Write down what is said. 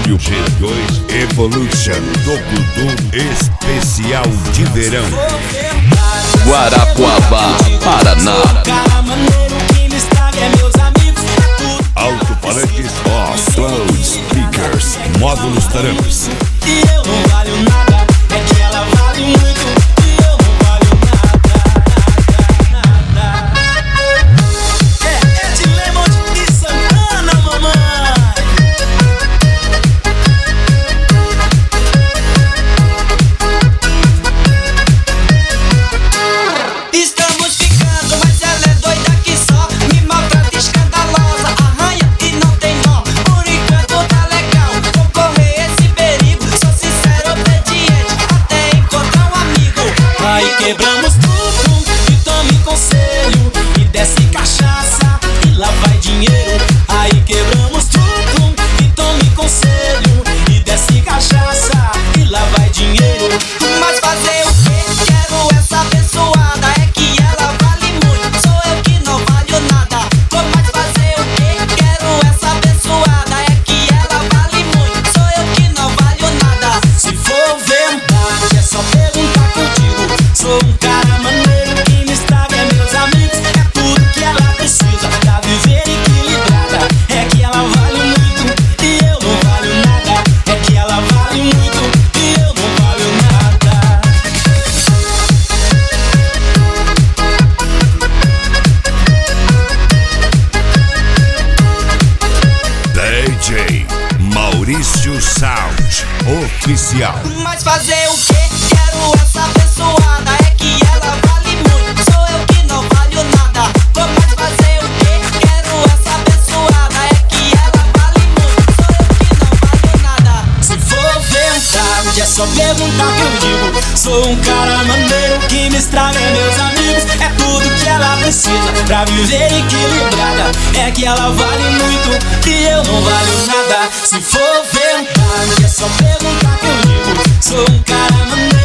e o G2 Evolution Duplo Especial de Verão. Guarapuava, Paraná. Alto-falantes Off-Load Speakers, módulos Taramps. E eu não valho nada, é que ela vale muito. E eu não valho nada. É de Lemond e Santana, mamãe. Estamos ficando, mas ela é doida que só me maltrata, escandalosa, arranha e não tem nó. Por enquanto tá legal, vou correr esse perigo. Sou sincero, obediente, até encontrar um amigo. Aí quebramos tudo e tome conselho. E desce cachaça e lá vai dinheiro. Aí quebramos tudo e tome conselho. E desce cachaça e lá vai dinheiro. Mas fazer o que? Quero essa abençoada. É que ela vale muito, sou eu que não valho nada. Mas fazer o que? Quero essa abençoada. É que ela vale muito, sou eu que não valho nada. Se for verdade, é só perguntar que eu digo. Sou um cara maneiro, que me estraga é meus amigos. É tudo que ela precisa pra viver equilibrada. É que ela vale muito e eu não valho nada. É que ela vale muito e eu não valho nada. DJ Maurício Sound Oficial. Mas fazer o que? Quero essa abençoada. É que ela vale muito, sou eu que não valho nada. Mas fazer o que? Quero essa abençoada. É que ela vale muito, sou eu que não valho nada. Se for verdade, é só perguntar que eu digo. Sou um cara maneiro, que me estraga é meus amigos. É tudo que ela precisa pra viver equilibrada. É que ela vale muito e eu não valho nada. Se for verdade, é só perguntar que eu digo. Sou um cara maneiro.